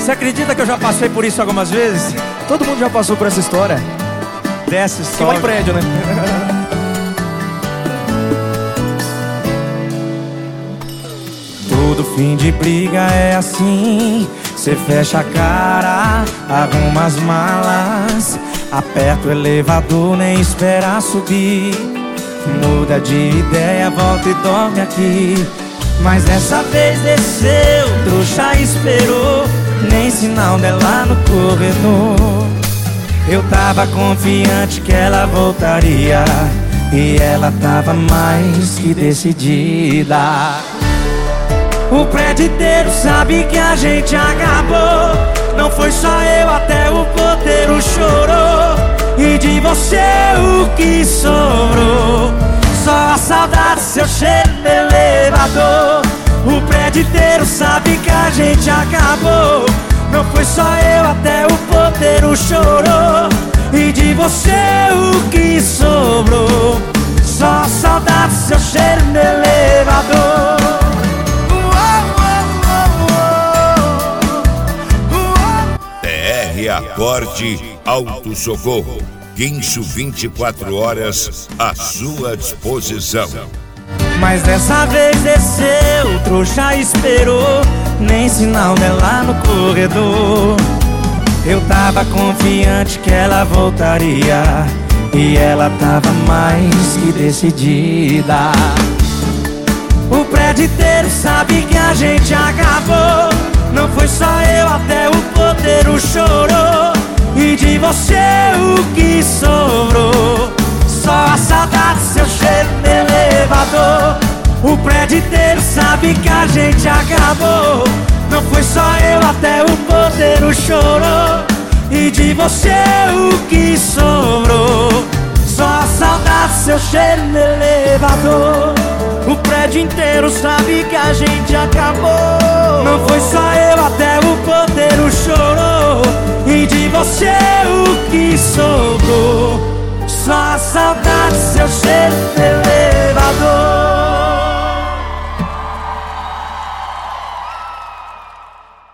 Você acredita que eu já passei por isso algumas vezes? Todo mundo já passou por essa história. Desce, Que sobe. vai em prédio, né? Todo fim de briga é assim. Cê fecha a cara, arruma as malas, aperta o elevador, nem espera subir. Muda de ideia, volta e dorme aqui. Mas dessa vez desceu, trouxa esperou, nem sinal dela no corredor. Eu tava confiante que ela voltaria, e ela tava mais que decidida. O prédio inteiro sabe que a gente acabou. Não foi só eu, até o porteiro chorou. E de você o que sobrou? Só a saudade, seu cheiro no elevador. O prédio inteiro sabe que a gente acabou. Não foi só eu, até o porteiro chorou. E de você o que sobrou? Só a saudade, seu cheiro no elevador. TR Acorde Auto Socorro. Guincho 24 horas à sua disposição. Mas dessa vez desceu, trouxa esperou, nem sinal dela no corredor. Eu tava confiante que ela voltaria, e ela tava mais que decidida. O prédio inteiro sabe que a gente acabou. Não foi só eu, até o porteiro chorou. E de você o que sobrou? Só a saudade, seu cheiro no elevador. O prédio inteiro sabe que a gente acabou. Não foi só eu, até o porteiro chorou. E de você o que sobrou? Só a saudade, seu cheiro no elevador. O prédio inteiro sabe que a gente acabou. Não foi só eu, até o porteiro chorou. E de você o que sobrou? Só a saudade.